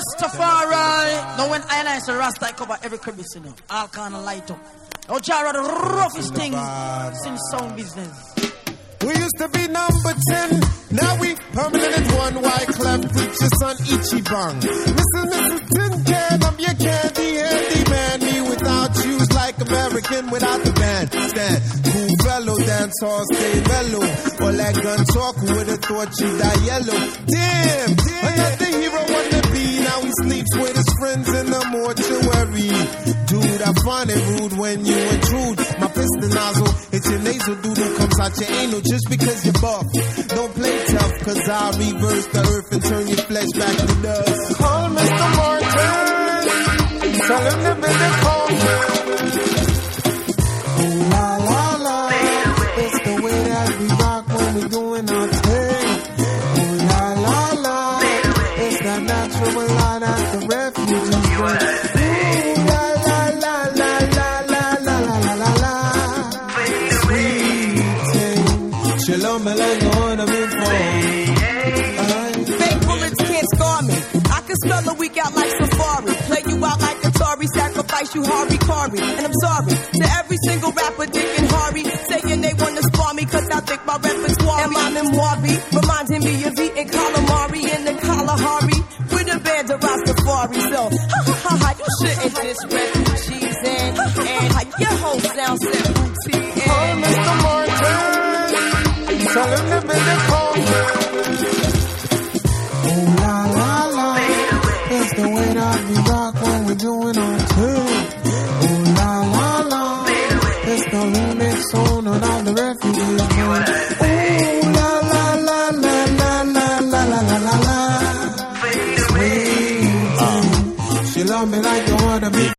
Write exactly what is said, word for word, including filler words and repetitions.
Rastafari. Now when I and I say Rasta, I cover every crevice, you know. All kind of light up. Now Jara the roughest thing since sound business. We used to be number ten, now we permanent at one. Wyclef preacher son Ichibang. Missus Missus Tin Can, I'm your candy handy man. Me without you's like American without the band. Stand, cool fellow, dance hall, stay mellow. All that gun talk, who would've thought you die yellow? Damn, damn, another hero on the beat. Now he sleeps with his friends in the mortuary. Dude, I find it rude when you intrude. My piston nozzle, it's your nasal doodle comes out your anal. Just because you're buff, don't play tough, cause I'll reverse the earth and turn your flesh back to dust. Call Mister Martin, tell him to be the coffin. Ooh la la la, it's the way that we rock when we doing our thing. Ooh la la la, it's that natural line at the refugees bring. Ooh la la la la la la la la la la. You love me like no one of me fake bullets can't scar me. I can spell a week out like Safari. Play you out like Atari. Sacrifice you Harvey Carvey. And I'm sorry to every single rapper, Dick and Harvey, saying they wanna spar me cause I think my repertoire and my memoir be reminding me of eating calamari in the Kalahari with a band of Rastafari. So ha ha ha ha, you shouldn't diss refugees and and your whole sound set routine. Oh, Mister Martin, tell him to be the coffin. Oh la la la, it's the way that we rock when we're doing our thing. Oh la la la, it's the remix on and all the refugees bring. Oh la la la la la la la la la la la. Sweet, she love me like you wanna be.